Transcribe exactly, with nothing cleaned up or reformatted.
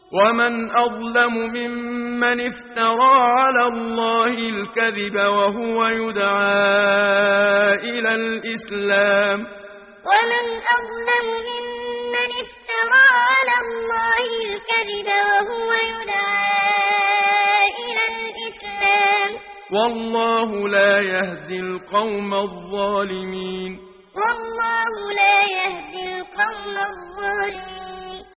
ومن أظلم ممن افترى على الله الكذب وهو يدعى إلى الإسلام ومن أظلم ممن افترى على الله الكذب وهو يدعى إلى الإسلام والله لا يهدي القوم الظالمين والله لا يهدي القوم الظالمين